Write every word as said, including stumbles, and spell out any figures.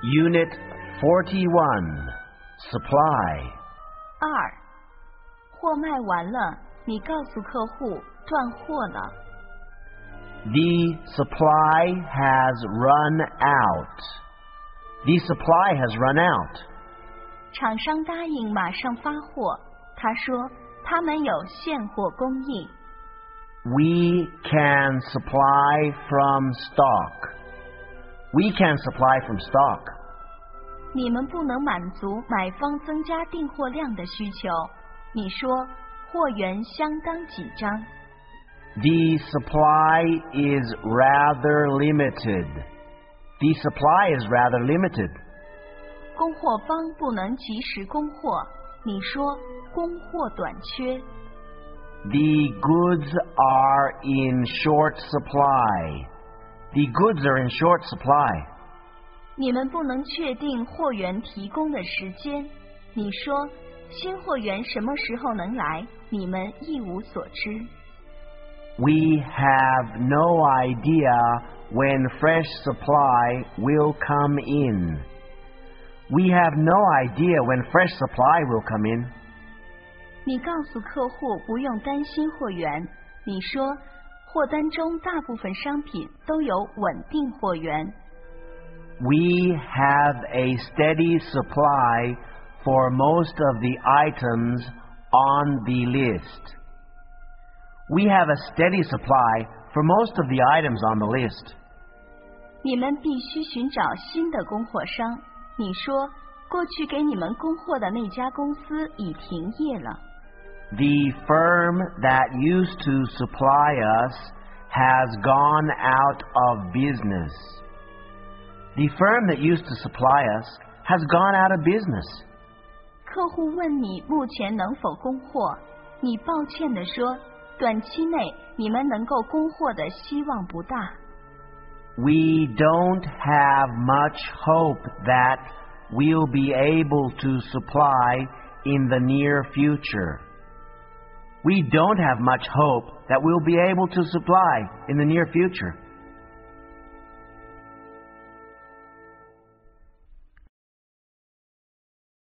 Unit forty-one, Supply. 二，货卖完了，你告诉客户断货了。 The supply has run out. The supply has run out. 厂商答应马上发货，他说他们有现货供应。 We can supply from stock. We can supply from stock. 你们不能满足买方增加订货量的需求。你说货源相当紧张。 The supply is rather limited. The supply is rather limited. 供货方不能及时供货。你说供货短缺。 The goods are in short supply. The goods are in short supply. 你们不能确定货源提供的时间。你说新货源什么时候能来，你们一无所知。 We have no idea when fresh supply will come in. We have no idea when fresh supply will come in. 你告诉客户不用担心货源。你说货单中大部分商品都有稳定货源。 We have a steady supply for most of the items on the list. We have a steady supply for most of the items on the list. 你们必须寻找新的供货商。你说过去给你们供货的那家公司已停业了。 The firm that used to supply us has gone out of business. The firm that used to supply us has gone out of business. 客户问你目前能否供货，你抱歉地说，短期内你们能够供货的希望不大。 We don't have much hope that we'll be able to supply in the near future. We don't have much hope that we'll be able to supply in the near future.